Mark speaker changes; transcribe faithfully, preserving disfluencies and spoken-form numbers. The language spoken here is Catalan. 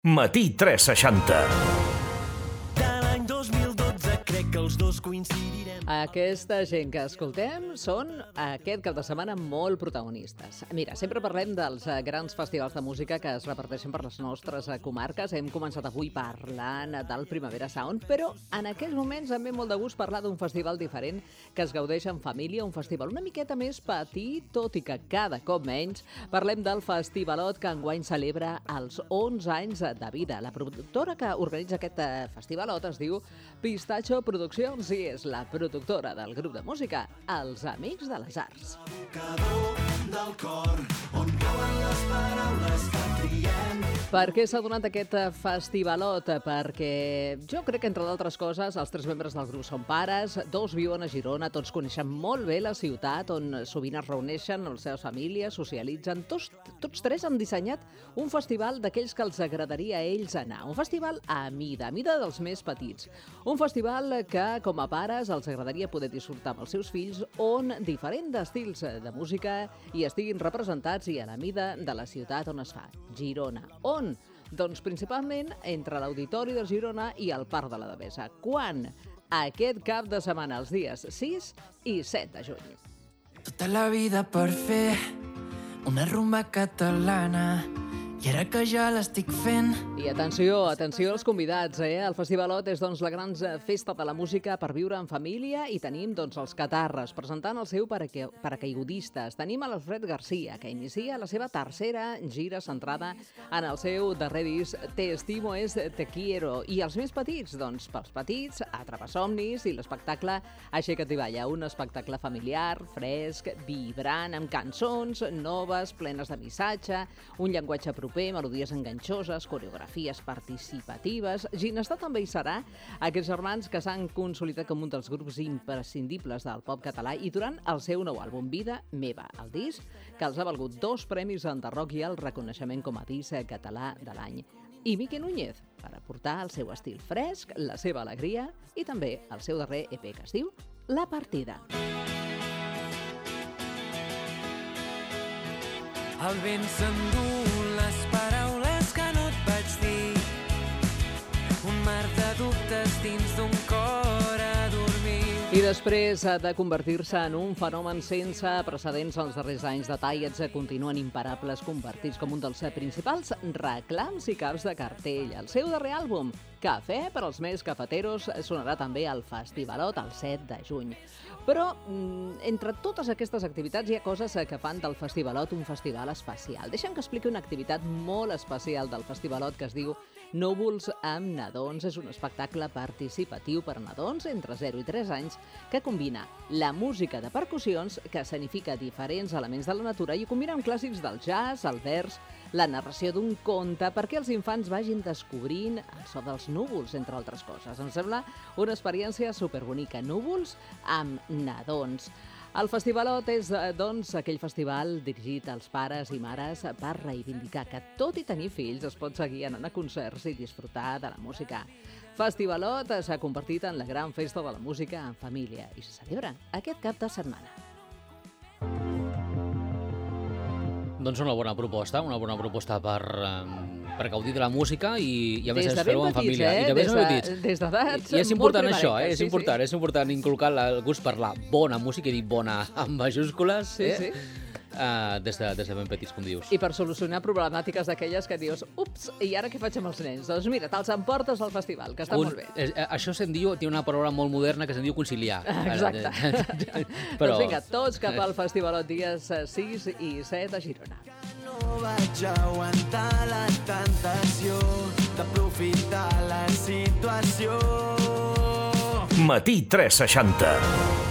Speaker 1: Matí tres seixanta.
Speaker 2: De l'any dos mil dotze crec que els dos coincidirem.
Speaker 3: Aquesta gent que escoltem són aquest cap de setmana molt protagonistes. Mira, sempre parlem dels eh, grans festivals de música que es reparteixen per les nostres eh, comarques. Hem començat avui parlant del Primavera Sound, però en aquests moments em ve molt de gust parlar d'un festival diferent que es gaudeix en família, un festival una miqueta més petit, tot i que cada cop menys. Parlem del Festivalot, que enguany celebra els onze anys de vida. La productora que organitza aquest eh, festivalot es diu Pistacho Produccions i és la productora del grup de música Els Amics de les Arts.
Speaker 2: Del cor, on cauen les paraules que triem.
Speaker 3: Per què s'ha donat aquest festivalot? Perquè jo crec que, entre d'altres coses, els tres membres del grup són pares, dos viuen a Girona, tots coneixen molt bé la ciutat, on sovint es reuneixen les seves famílies, socialitzen. Tots, tots tres han dissenyat un festival d'aquells que els agradaria a ells anar. Un festival a mida, a mida dels més petits. Un festival que, com a pares, els agradaria poder disfrutar amb els seus fills, on diferents estils de música i estiguin representats i a la mida de la ciutat on es fa, Girona. On? Doncs principalment entre l'Auditori de Girona i el Parc de la Devesa. Quan? Aquest cap de setmana, els dies sis i set de juny.
Speaker 4: Tota la vida per fer una rumba catalana i ara que ja l'estic fent.
Speaker 3: I atenció, atenció als convidats, eh? El Festivalot és, doncs, la gran festa de la música per viure en família i tenim, doncs, els Catarres presentant el seu paraque... paracaigudistes. Tenim a l'Alfred Garcia, que inicia la seva tercera gira centrada en el seu darrer disc Te estimo es te quiero. I els més petits, doncs, pels petits, Atrapa somnis i l'espectacle Aixeca't i balla, un espectacle familiar, fresc, vibrant, amb cançons noves, plenes de missatge, un llenguatge proper, melodies enganxoses, coreografies participatives. Ginestar també hi serà, aquests germans que s'han consolidat com un dels grups imprescindibles del pop català i durant el seu nou àlbum, Vida Meva, el disc que els ha valgut dos premis en Rock i el reconeixement com a disc català de l'any. I Miqui Núñez, per aportar el seu estil fresc, la seva alegria i també el seu darrer E P que es diu La Partida.
Speaker 4: El vent s'endú les paraules que no et vaig dir. Un mar de dubtes dins d'un cor adormit.
Speaker 3: I després de convertir-se en un fenomen sense precedents als darrers anys, Detallets continuen imparables, convertits com un dels principals reclams i caps de cartell. El seu darrer àlbum, Cafè per als més cafeteros, sonarà també al Festivalot el set de juny. Però, entre totes aquestes activitats, hi ha coses que fan del Festivalot un festival especial. Deixa'm que expliqui una activitat molt especial del Festivalot que es diu Núvols amb nadons. És un espectacle participatiu per nadons entre zero i tres anys que combina la música de percussions, que escenifica diferents elements de la natura i ho combina amb clàssics del jazz, el vers, la narració d'un conte, perquè els infants vagin descobrint el so dels núvols, entre altres coses. Em sembla una experiència superbonica. Núvols amb nadons. El Festivalot és, doncs, aquell festival dirigit als pares i mares per reivindicar que, tot i tenir fills, es pot seguir anant a concerts i disfrutar de la música. Festivalot s'ha convertit en la gran festa de la música en família i se celebra aquest cap de setmana.
Speaker 5: Doncs una bona proposta, una bona proposta per, um, per gaudir de la música i, i a més
Speaker 3: Des de
Speaker 5: fer-ho
Speaker 3: ben
Speaker 5: en família.
Speaker 3: petits, eh?
Speaker 5: I de ben
Speaker 3: Des de-
Speaker 5: petits.
Speaker 3: des d'edats
Speaker 5: I és
Speaker 3: molt
Speaker 5: important això, eh?
Speaker 3: primerenques,
Speaker 5: És
Speaker 3: sí,
Speaker 5: important,
Speaker 3: sí.
Speaker 5: és important inculcar el gust per la bona música, i dir bona amb majúscules,
Speaker 3: Sí,
Speaker 5: eh?
Speaker 3: sí.
Speaker 5: Uh, des, de, des de ben petits, com dius.
Speaker 3: I per solucionar problemàtiques d'aquelles que dius, ups, i ara què faig amb els nens? Doncs mira, te'ls emportes al festival, que està
Speaker 5: Un-
Speaker 3: molt bé.
Speaker 5: eh, eh, això se'n diu, té una paraula molt moderna que se'n diu conciliar.
Speaker 3: Exacte.
Speaker 5: Però...
Speaker 3: Doncs vinga, tots cap al Festivalot dies sis i set a Girona.
Speaker 2: No vaig aguantar la tentació d'aprofitar la situació.
Speaker 1: Matí tres seixanta.